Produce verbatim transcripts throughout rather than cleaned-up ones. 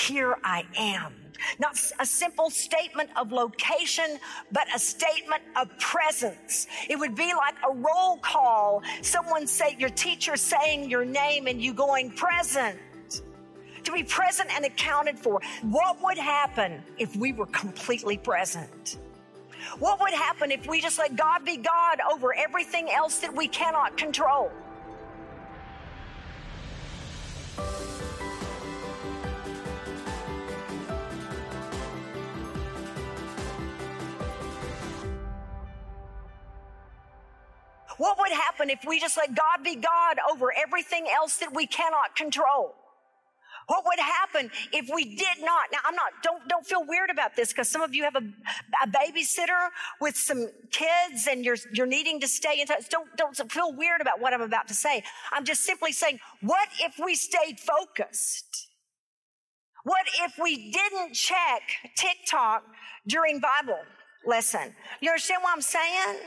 here I am. Not a simple statement of location, but a statement of presence. It would be like a roll call. Someone say, your teacher saying your name and you going present. To be present and accounted for. What would happen if we were completely present? What would happen if we just let God be God over everything else that we cannot control? What would happen if we just let God be God over everything else that we cannot control? What would happen if we did not? Now, I'm not, don't, don't feel weird about this, because some of you have a, a babysitter with some kids and you're, you're needing to stay in touch. Don't, don't feel weird about what I'm about to say. I'm just simply saying, what if we stayed focused? What if we didn't check TikTok during Bible lesson? You understand what I'm saying?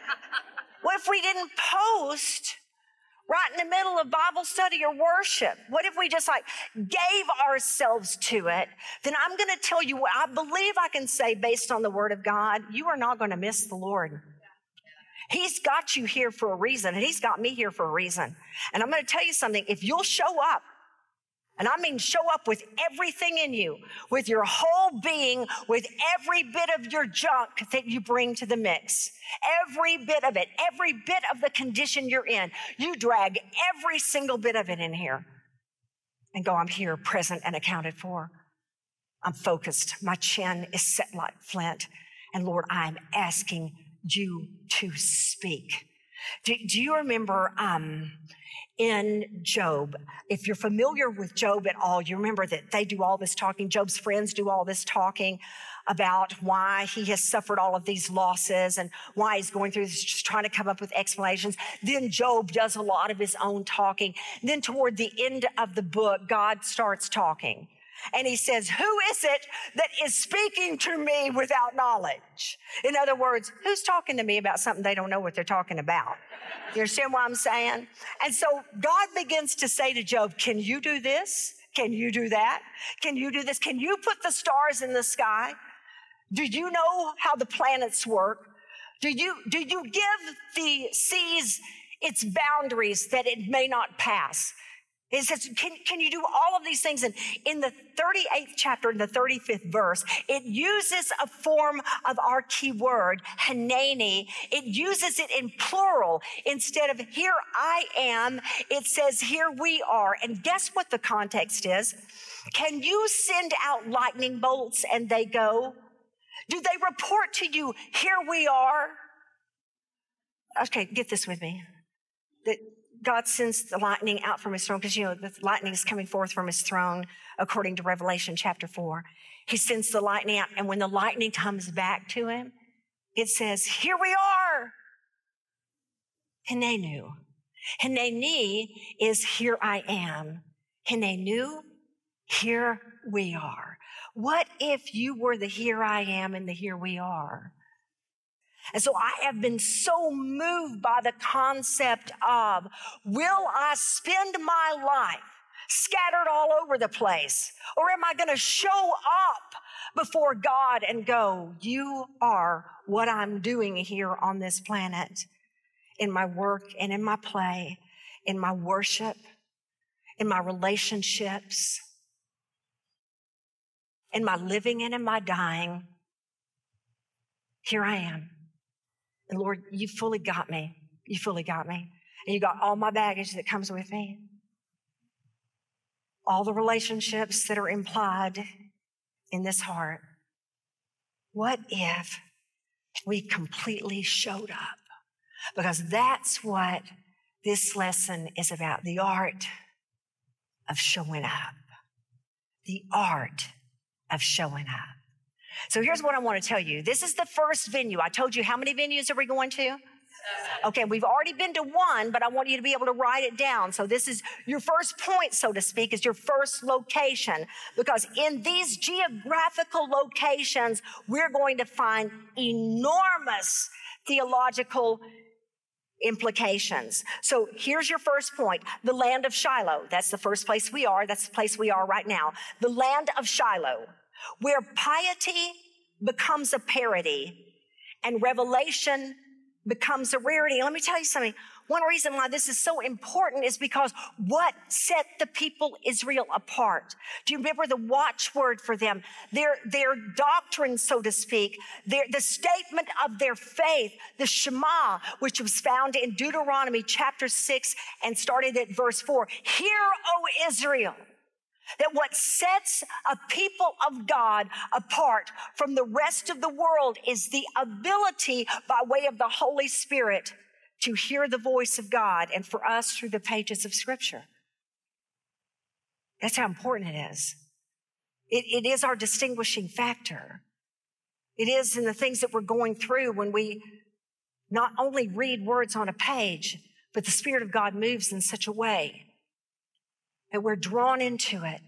What if we didn't post right in the middle of Bible study or worship? What if we just like gave ourselves to it? Then I'm going to tell you what I believe I can say based on the Word of God. You are not going to miss the Lord. He's got you here for a reason, and He's got me here for a reason. And I'm going to tell you something. If you'll show up, and I mean show up with everything in you, with your whole being, with every bit of your junk that you bring to the mix, every bit of it, every bit of the condition you're in, you drag every single bit of it in here and go, I'm here, present and accounted for. I'm focused. My chin is set like flint. And Lord, I'm asking you to speak. Do, do you remember um, in Job, if you're familiar with Job at all, you remember that they do all this talking. Job's friends do all this talking about why he has suffered all of these losses and why he's going through this, just trying to come up with explanations. Then Job does a lot of his own talking. Then toward the end of the book, God starts talking. And he says, who is it that is speaking to me without knowledge? In other words, who's talking to me about something they don't know what they're talking about? You understand what I'm saying? And so God begins to say to Job, can you do this? Can you do that? Can you do this? Can you put the stars in the sky? Do you know how the planets work? Do you, do you give the seas its boundaries that it may not pass? It says, can, can you do all of these things? And in the thirty-eighth chapter, in the thirty-fifth verse, it uses a form of our key word, Hanani. It uses it in plural. Instead of here I am, it says here we are. And guess what the context is? Can you send out lightning bolts and they go? Do they report to you, here we are? Okay, get this with me. That God sends the lightning out from His throne, because, you know, the lightning is coming forth from His throne, according to Revelation chapter four. He sends the lightning out, and when the lightning comes back to Him, it says, here we are. Hinenu. Hineni is here I am. Hinenu, here we are. What if you were the here I am and the here we are? And so I have been so moved by the concept of, will I spend my life scattered all over the place? Or am I going to show up before God and go, you are what I'm doing here on this planet, in my work and in my play, in my worship, in my relationships, in my living and in my dying? Here I am. And Lord, you fully got me. You fully got me. And you got all my baggage that comes with me. All the relationships that are implied in this heart. What if we completely showed up? Because that's what this lesson is about. The art of showing up. The art of showing up. So here's what I want to tell you. This is the first venue. I told you, how many venues are we going to? Okay, we've already been to one, but I want you to be able to write it down. So this is your first point, so to speak, is your first location. Because in these geographical locations, we're going to find enormous theological implications. So here's your first point. The land of Shiloh. That's the first place we are. That's the place we are right now. The land of Shiloh, where piety becomes a parody and revelation becomes a rarity. Let me tell you something. One reason why this is so important is because what set the people Israel apart? Do you remember the watchword for them? Their, their doctrine, so to speak, their, the statement of their faith, the Shema, which was found in Deuteronomy chapter six and started at verse four. Hear, O Israel, that what sets a people of God apart from the rest of the world is the ability by way of the Holy Spirit to hear the voice of God and for us through the pages of Scripture. That's how important it is. It, it is our distinguishing factor. It is in the things that we're going through when we not only read words on a page, but the Spirit of God moves in such a way that we're drawn into it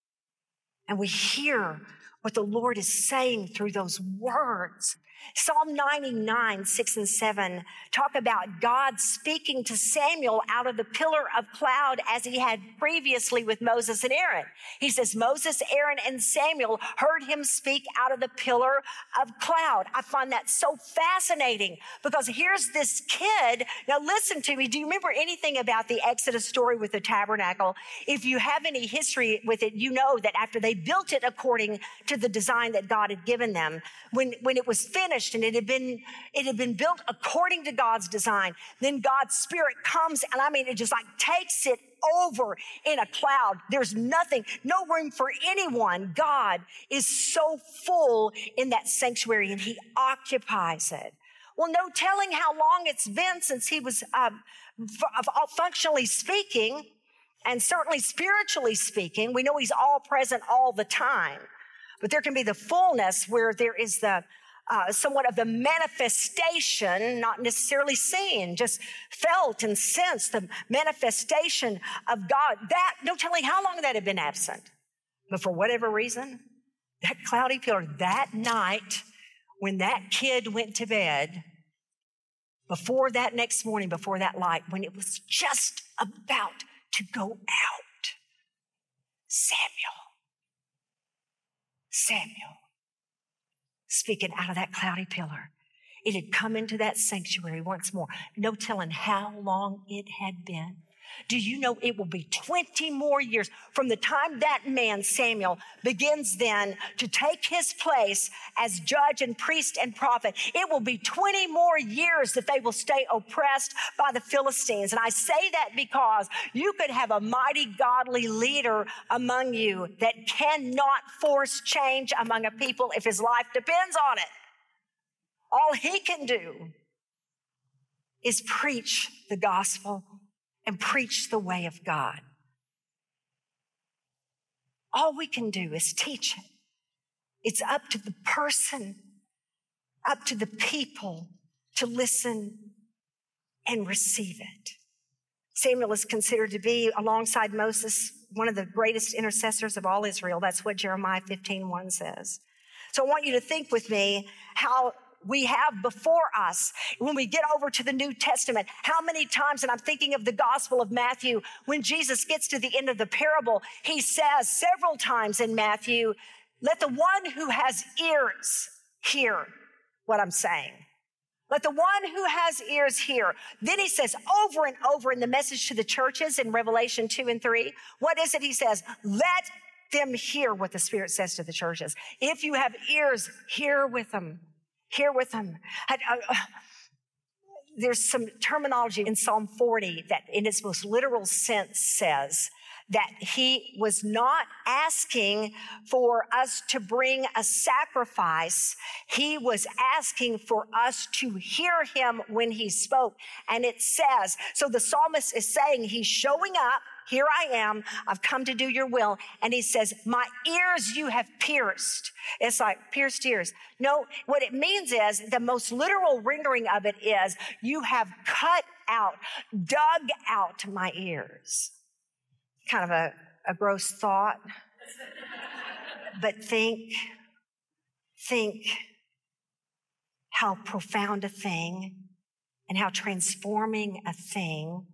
and we hear what the Lord is saying through those words. Psalm ninety-nine, six and seven talk about God speaking to Samuel out of the pillar of cloud as he had previously with Moses and Aaron. He says, Moses, Aaron, and Samuel heard him speak out of the pillar of cloud. I find that so fascinating because here's this kid. Now listen to me. Do you remember anything about the Exodus story with the tabernacle? If you have any history with it, you know that after they built it according to the design that God had given them, when, when it was finished, and it had been, it had been built according to God's design. Then God's Spirit comes, and I mean, it just like takes it over in a cloud. There's nothing, no room for anyone. God is so full in that sanctuary, and he occupies it. Well, no telling how long it's been since he was um, f- functionally speaking, and certainly spiritually speaking. We know he's all present all the time, but there can be the fullness where there is the Uh, somewhat of the manifestation, not necessarily seen, just felt and sensed, the manifestation of God. That, no telling how long that had been absent. But for whatever reason, that cloudy pillar, that night when that kid went to bed, before that next morning, before that light, when it was just about to go out, Samuel, Samuel, speaking out of that cloudy pillar. It had come into that sanctuary once more. No telling how long it had been. Do you know it will be twenty more years from the time that man, Samuel, begins then to take his place as judge and priest and prophet? It will be twenty more years that they will stay oppressed by the Philistines. And I say that because you could have a mighty godly leader among you that cannot force change among a people if his life depends on it. All he can do is preach the gospel and preach the way of God. All we can do is teach it. It's up to the person, up to the people to listen and receive it. Samuel is considered to be, alongside Moses, one of the greatest intercessors of all Israel. That's what Jeremiah fifteen one says. So I want you to think with me how we have before us, when we get over to the New Testament, how many times, and I'm thinking of the Gospel of Matthew, when Jesus gets to the end of the parable, he says several times in Matthew, let the one who has ears hear what I'm saying. Let the one who has ears hear. Then he says over and over in the message to the churches in Revelation two and three, what is it he says? Let them hear what the Spirit says to the churches. If you have ears, hear with them. Hear with them. I, I, there's some terminology in Psalm forty that in its most literal sense says that he was not asking for us to bring a sacrifice. He was asking for us to hear him when he spoke. And it says, so the psalmist is saying he's showing up. Here I am. I've come to do your will. And he says, my ears you have pierced. It's like pierced ears. No, what it means is the most literal rendering of it is you have cut out, dug out my ears. Kind of a, a gross thought. But think, think how profound a thing and how transforming a thing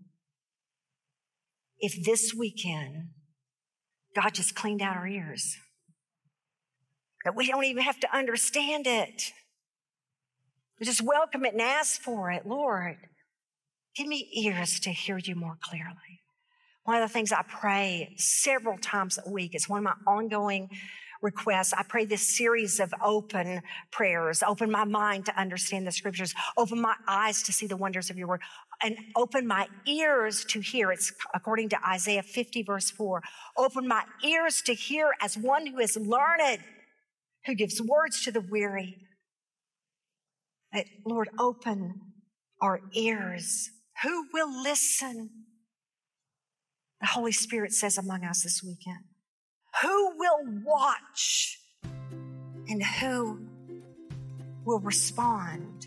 if this weekend God just cleaned out our ears. That we don't even have to understand it. We just welcome it and ask for it. Lord, give me ears to hear you more clearly. One of the things I pray several times a week, it's one of my ongoing requests. I pray this series of open prayers. Open my mind to understand the scriptures. Open my eyes to see the wonders of your word. And open my ears to hear. It's according to Isaiah fifty verse four. Open my ears to hear as one who is learned, who gives words to the weary. That, Lord, open our ears. Who will listen? The Holy Spirit says among us this weekend. Who will watch and who will respond?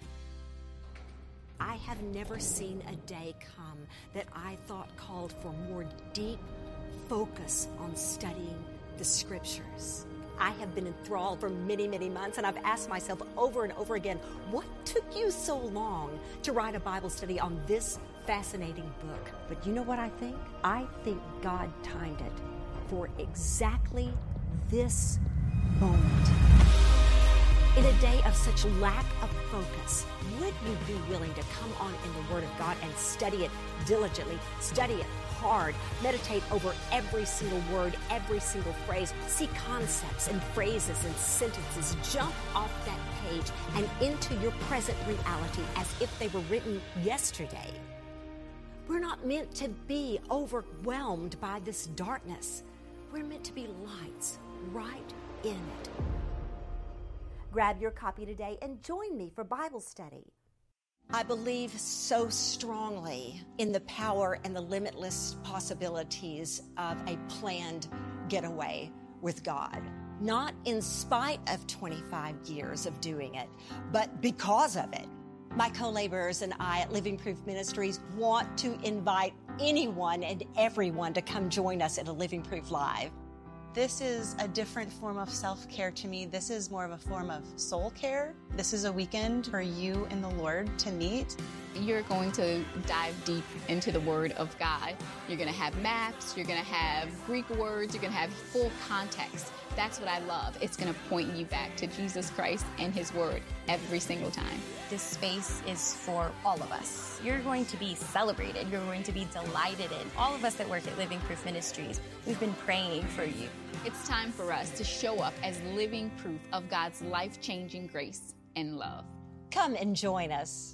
I have never seen a day come that I thought called for more deep focus on studying the scriptures. I have been enthralled for many, many months, and I've asked myself over and over again, what took you so long to write a Bible study on this fascinating book? But you know what I think? I think God timed it for exactly this moment. In a day of such lack of focus, would you be willing to come on in the Word of God and study it diligently, study it hard, meditate over every single word, every single phrase, see concepts and phrases and sentences jump off that page and into your present reality as if they were written yesterday? We're not meant to be overwhelmed by this darkness. We're meant to be lights right in it. Grab your copy today and join me for Bible study. I believe so strongly in the power and the limitless possibilities of a planned getaway with God. Not in spite of twenty-five years of doing it, but because of it. My co-laborers and I at Living Proof Ministries want to invite anyone and everyone to come join us at a Living Proof Live. This is a different form of self-care to me. This is more of a form of soul care. This is a weekend for you and the Lord to meet. You're going to dive deep into the Word of God. You're going to have maps. You're going to have Greek words. You're going to have full context. That's what I love. It's going to point you back to Jesus Christ and His Word every single time. This space is for all of us. You're going to be celebrated. You're going to be delighted in. All of us that work at Living Proof Ministries, we've been praying for you. It's time for us to show up as living proof of God's life-changing grace and love. Come and join us.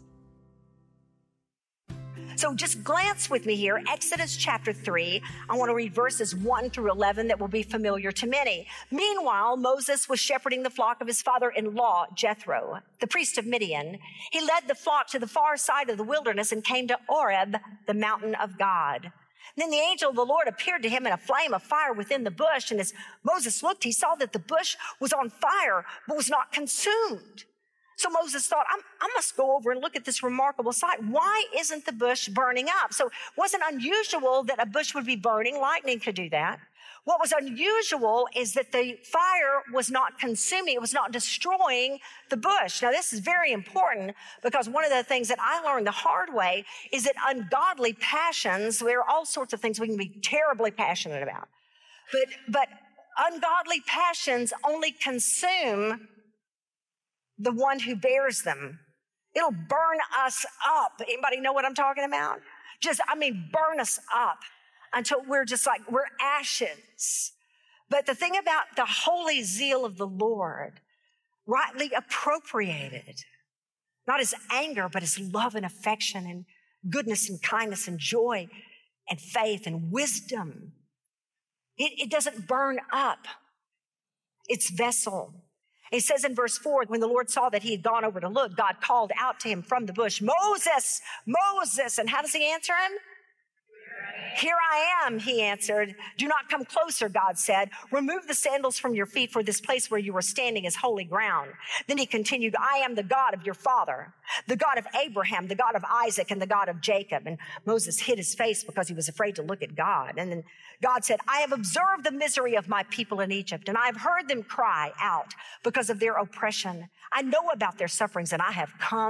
So just glance with me here, Exodus chapter three. I want to read verses one through eleven that will be familiar to many. Meanwhile, Moses was shepherding the flock of his father-in-law, Jethro, the priest of Midian. He led the flock to the far side of the wilderness and came to Oreb, the mountain of God. Then the angel of the Lord appeared to him in a flame of fire within the bush. And as Moses looked, he saw that the bush was on fire, but was not consumed. So Moses thought, I'm, I must go over and look at this remarkable sight. Why isn't the bush burning up? So it wasn't unusual that a bush would be burning. Lightning could do that. What was unusual is that the fire was not consuming. It was not destroying the bush. Now, this is very important because one of the things that I learned the hard way is that ungodly passions, there are all sorts of things we can be terribly passionate about. But, but ungodly passions only consume the one who bears them. It'll burn us up. Anybody know what I'm talking about? Just, I mean, burn us up until we're just like, we're ashes. But the thing about the holy zeal of the Lord, rightly appropriated, not as anger, but as love and affection and goodness and kindness and joy and faith and wisdom. It, it doesn't burn up. It's vessel. It says in verse four, when the Lord saw that he had gone over to look, God called out to him from the bush, Moses, Moses. And how does he answer him? Here I am, he answered. Do not come closer, God said. Remove the sandals from your feet, for this place where you are standing is holy ground. Then he continued, I am the God of your father, the God of Abraham, the God of Isaac, and the God of Jacob. And Moses hid his face because he was afraid to look at God. And then God said, I have observed the misery of my people in Egypt, and I have heard them cry out because of their oppression. I know about their sufferings, and I have come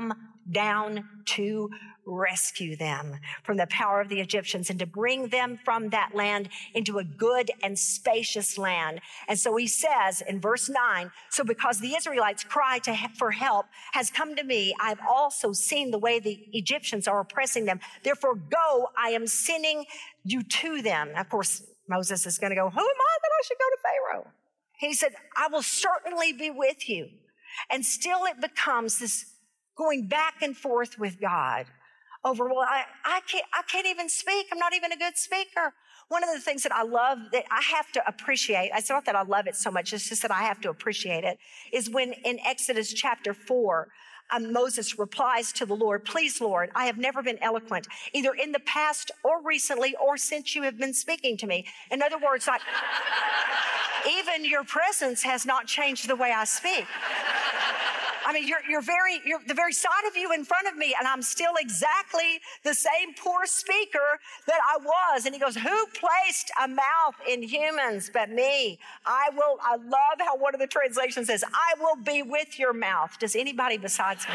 down to rescue them from the power of the Egyptians and to bring them from that land into a good and spacious land. And so he says in verse nine, so because the Israelites' cry to, for help has come to me, I've also seen the way the Egyptians are oppressing them. Therefore, go, I am sending you to them. Of course, Moses is going to go, who am I that I should go to Pharaoh? He said, I will certainly be with you. And still it becomes this going back and forth with God over, well, I, I can't, I can't even speak. I'm not even a good speaker. One of the things that I love that I have to appreciate, it's not that I love it so much, it's just that I have to appreciate it, is when in Exodus chapter four, um, Moses replies to the Lord, please, Lord, I have never been eloquent, either in the past or recently or since you have been speaking to me. In other words, like, even your presence has not changed the way I speak. I mean, you're, you're very, you're the very sight of you in front of me, and I'm still exactly the same poor speaker that I was. And he goes, who placed a mouth in humans but me? I will, I love how one of the translations says, I will be with your mouth. Does anybody besides me?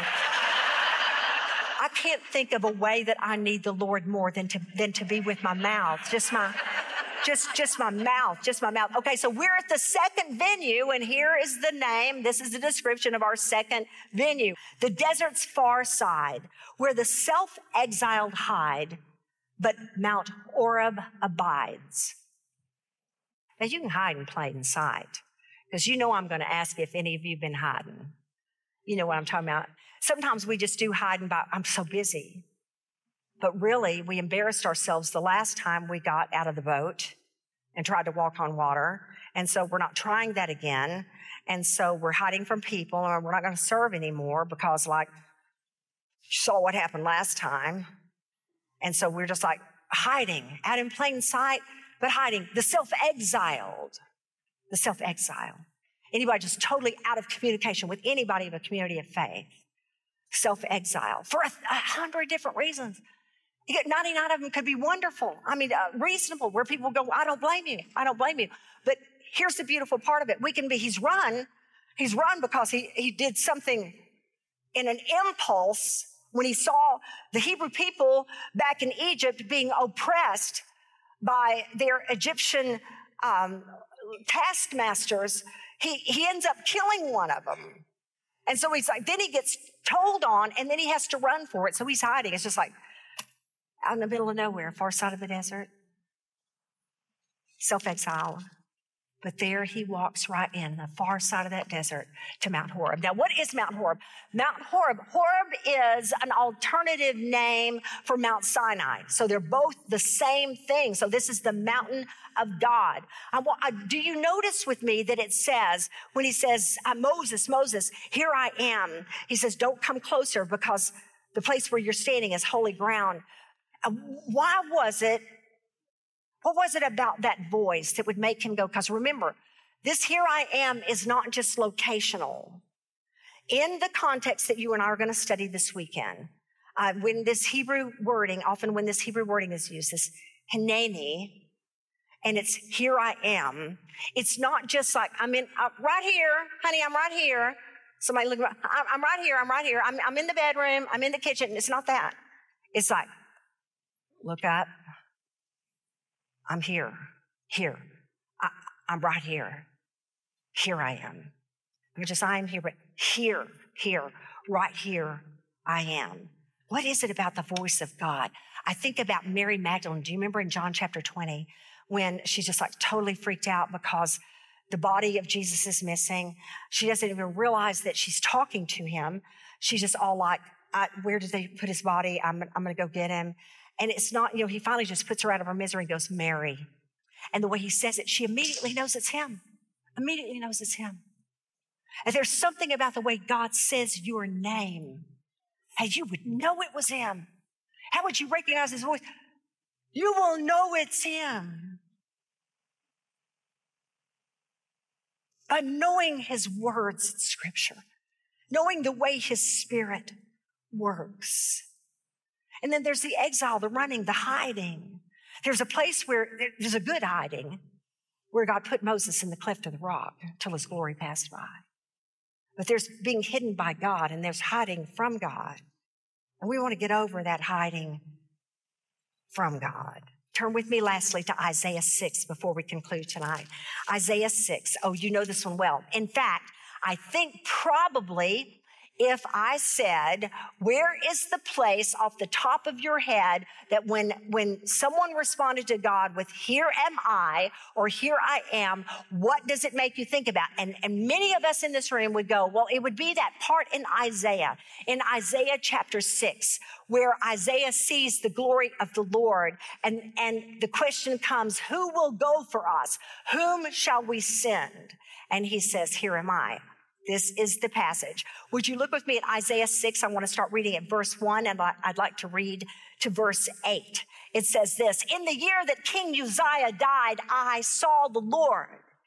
I can't think of a way that I need the Lord more than to, than to be with my mouth. Just my, Just, just my mouth, just my mouth. Okay, so we're at the second venue, and here is the name. This is the description of our second venue. The desert's far side, where the self-exiled hide, but Mount Horeb abides. Now, you can hide in plain sight, because you know I'm going to ask if any of you have been hiding. You know what I'm talking about. Sometimes we just do hiding by, I'm so busy. But really, we embarrassed ourselves the last time we got out of the boat and tried to walk on water. And so we're not trying that again. And so we're hiding from people, and we're not going to serve anymore because, like, you saw what happened last time. And so we're just like hiding, out in plain sight, but hiding. The self-exiled, the self-exile. Anybody just totally out of communication with anybody of a community of faith. Self-exile for a, a hundred different reasons. You get ninety-nine of them could be wonderful. I mean, uh, reasonable, where people go, I don't blame you. I don't blame you. But here's the beautiful part of it. We can be, he's run. He's run because he, he did something in an impulse when he saw the Hebrew people back in Egypt being oppressed by their Egyptian um, taskmasters. He, he ends up killing one of them. And so he's like, then he gets told on, and then he has to run for it. So he's hiding. It's just like out in the middle of nowhere, far side of the desert. Self-exile. But there he walks right in the far side of that desert to Mount Horeb. Now, what is Mount Horeb? Mount Horeb, Horeb is an alternative name for Mount Sinai. So they're both the same thing. So this is the mountain of God. I want, I, do you notice with me that it says, when he says, uh, Moses, Moses, here I am. He says, don't come closer because the place where you're standing is holy ground. Uh, why was it What was it about that voice that would make him go? Because remember, this here I am is not just locational. In the context that you and I are going to study this weekend, uh, when this Hebrew wording, often when this Hebrew wording is used, this hineni, and it's here I am, it's not just like, I'm in, uh, right here, honey, I'm right here. Somebody look, I'm, I'm right here, I'm right here. I'm, I'm in the bedroom, I'm in the kitchen. It's not that. It's like, look up. I'm here, here. I, I'm right here. Here I am. I'm just, I am here, but here, here, right here, I am. What is it about the voice of God? I think about Mary Magdalene. Do you remember in John chapter twenty when she's just like totally freaked out because the body of Jesus is missing? She doesn't even realize that she's talking to him. She's just all like, I, where did they put his body? I'm, I'm going to go get him. And it's not, you know, he finally just puts her out of her misery and goes, Mary. And the way he says it, she immediately knows it's him. Immediately knows it's him. And there's something about the way God says your name. Hey, you would know it was him. How would you recognize his voice? You will know it's him. By knowing his words in Scripture. Knowing the way his Spirit works. And then there's the exile, the running, the hiding. There's a place where there's a good hiding, where God put Moses in the cleft of the rock till his glory passed by. But there's being hidden by God, and there's hiding from God. And we want to get over that hiding from God. Turn with me lastly to Isaiah six before we conclude tonight. Isaiah six. Oh, you know this one well. In fact, I think probably if I said, where is the place off the top of your head that when, when someone responded to God with, here am I, or here I am, what does it make you think about? And, and many of us in this room would go, well, it would be that part in Isaiah, in Isaiah chapter six, where Isaiah sees the glory of the Lord. And, and the question comes, who will go for us? Whom shall we send? And he says, here am I. This is the passage. Would you look with me at Isaiah six? I want to start reading at verse one, and I'd like to read to verse eight. It says this, in the year that King Uzziah died, I saw the Lord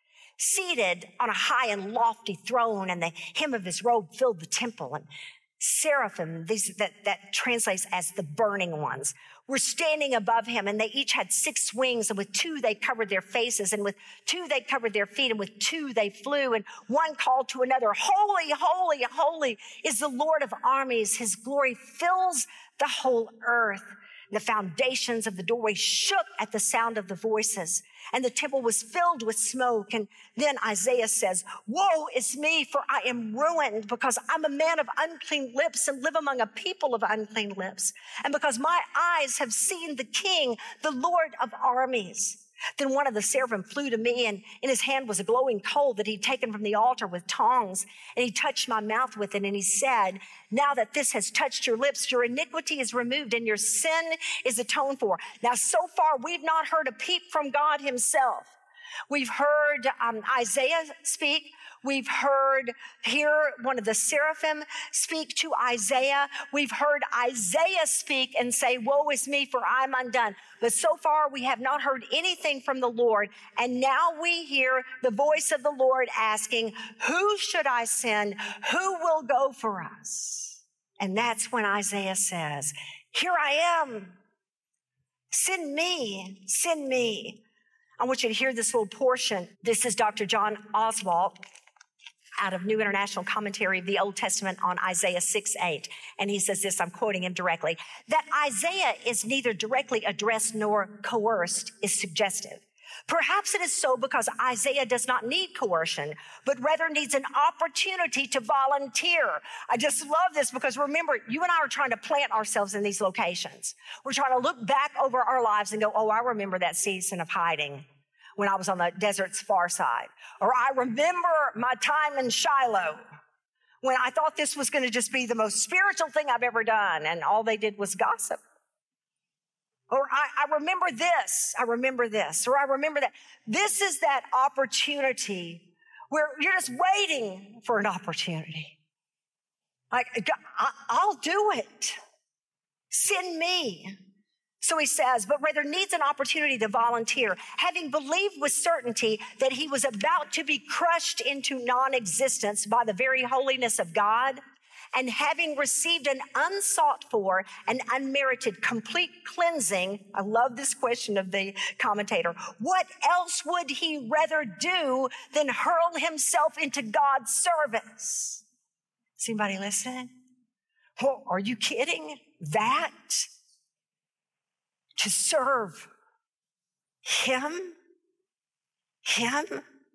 seated on a high and lofty throne, and the hem of his robe filled the temple. And seraphim, these, that, that translates as the burning ones, were standing above him, and they each had six wings, and with two they covered their faces, and with two they covered their feet, and with two they flew, and one called to another, holy, holy, holy is the Lord of armies. His glory fills the whole earth. The foundations of the doorway shook at the sound of the voices, and the temple was filled with smoke. And then Isaiah says, woe is me, for I am ruined, because I'm a man of unclean lips and live among a people of unclean lips, and because my eyes have seen the King, the Lord of armies. Then one of the seraphim flew to me, and in his hand was a glowing coal that he'd taken from the altar with tongs, and he touched my mouth with it, and he said, now that this has touched your lips, your iniquity is removed and your sin is atoned for. Now, so far, we've not heard a peep from God himself. We've heard um, Isaiah speak. We've heard here one of the seraphim speak to Isaiah. We've heard Isaiah speak and say, woe is me, for I'm undone. But so far, we have not heard anything from the Lord. And now we hear the voice of the Lord asking, who should I send? Who will go for us? And that's when Isaiah says, here I am. Send me, send me. I want you to hear this little portion. This is Doctor John Oswalt out of New International Commentary of the Old Testament on Isaiah six eight. And he says this, I'm quoting him directly, that Isaiah is neither directly addressed nor coerced is suggestive. Perhaps it is so because Isaiah does not need coercion, but rather needs an opportunity to volunteer. I just love this because remember, you and I are trying to plant ourselves in these locations. We're trying to look back over our lives and go, oh, I remember that season of hiding when I was on the desert's far side. Or I remember my time in Shiloh when I thought this was going to just be the most spiritual thing I've ever done, and all they did was gossip. Or I, I remember this, I remember this, or I remember that. This is that opportunity where you're just waiting for an opportunity. Like, I, I'll do it. Send me. So he says, but rather needs an opportunity to volunteer, having believed with certainty that he was about to be crushed into non-existence by the very holiness of God, and having received an unsought for and unmerited complete cleansing. I love this question of the commentator. What else would he rather do than hurl himself into God's service? Is anybody listening? Well, are you kidding? That? To serve him? Him?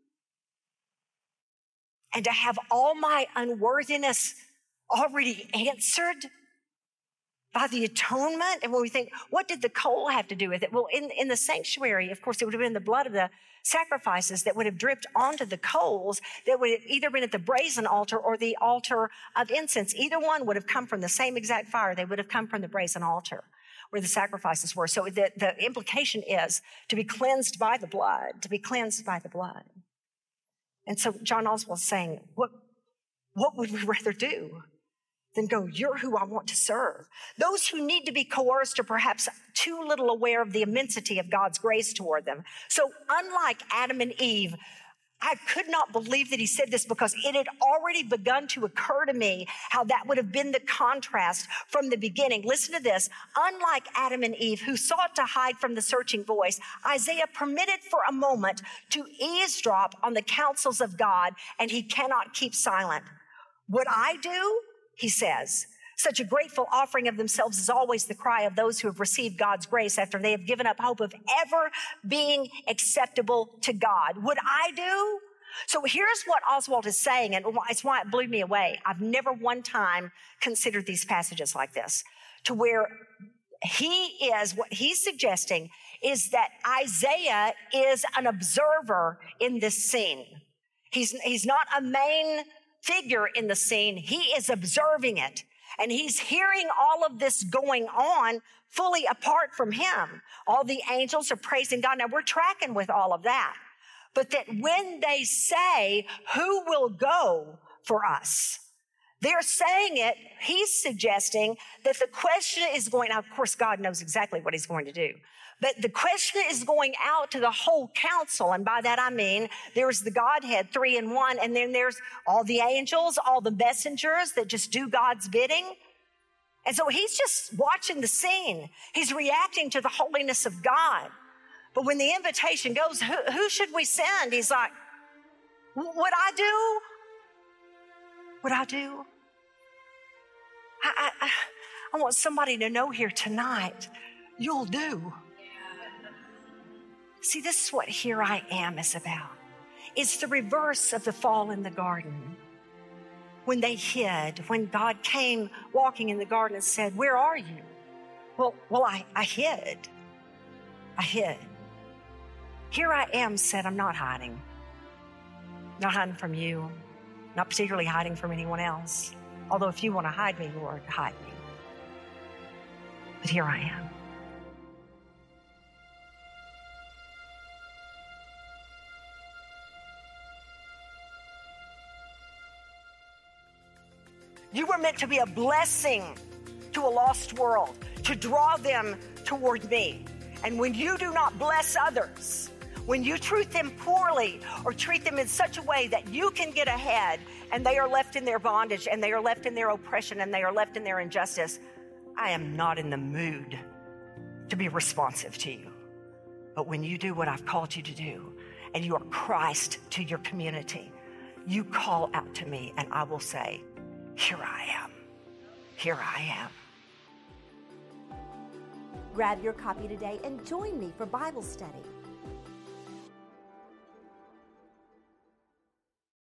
And to have all my unworthiness already answered by the atonement? And when we think, what did the coal have to do with it? Well, in, in the sanctuary, of course, it would have been the blood of the sacrifices that would have dripped onto the coals that would have either been at the brazen altar or the altar of incense. Either one would have come from the same exact fire. They would have come from the brazen altar where the sacrifices were. So the, the implication is to be cleansed by the blood, to be cleansed by the blood. And so John Oswald's saying, what, what would we rather do than go, you're who I want to serve? Those who need to be coerced are perhaps too little aware of the immensity of God's grace toward them. So unlike Adam and Eve, I could not believe that he said this because it had already begun to occur to me how that would have been the contrast from the beginning. Listen to this. Unlike Adam and Eve, who sought to hide from the searching voice, Isaiah permitted for a moment to eavesdrop on the counsels of God, and he cannot keep silent. What I do, he says, Such a grateful offering of themselves is always the cry of those who have received God's grace after they have given up hope of ever being acceptable to God. Would I do? So here's what Oswald is saying, and it's why it blew me away. I've never one time considered these passages like this, to where he is, what he's suggesting is that Isaiah is an observer in this scene. He's, he's not a main figure in the scene. He is observing it. And he's hearing all of this going on fully apart from him. All the angels are praising God. Now, we're tracking with all of that. But that when they say, who will go for us? They're saying it, he's suggesting that the question is going, now, of course, God knows exactly what he's going to do. But the question is going out to the whole council. And by that, I mean, there's the Godhead, three in one. And then there's all the angels, all the messengers that just do God's bidding. And so he's just watching the scene. He's reacting to the holiness of God. But when the invitation goes, who, who should we send? He's like, would I do? Would I do? I, I, I want somebody to know here tonight, you'll do. See, this is what Here I Am is about. It's the reverse of the fall in the garden. When they hid, when God came walking in the garden and said, where are you? Well, well, I, I hid. I hid. Here I Am said, I'm not hiding. Not hiding from you. Not particularly hiding from anyone else. Although if you want to hide me, Lord, hide me. But here I am. You were meant to be a blessing to a lost world, to draw them toward me. And when you do not bless others, when you treat them poorly or treat them in such a way that you can get ahead and they are left in their bondage and they are left in their oppression and they are left in their injustice, I am not in the mood to be responsive to you. But when you do what I've called you to do and you are Christ to your community, you call out to me and I will say, here I am. Here I am. Grab your copy today and join me for Bible study.